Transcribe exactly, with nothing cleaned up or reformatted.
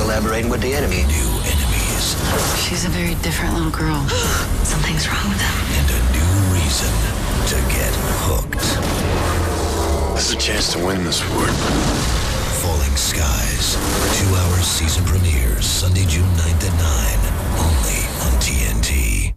collaborating with the enemy. New enemies. She's a very different little girl. Something's wrong with them. And a new reason to get hooked. This is a chance to win this war. Falling Skies. Two-hour season premieres Sunday, June ninth at nine. Only on T N T.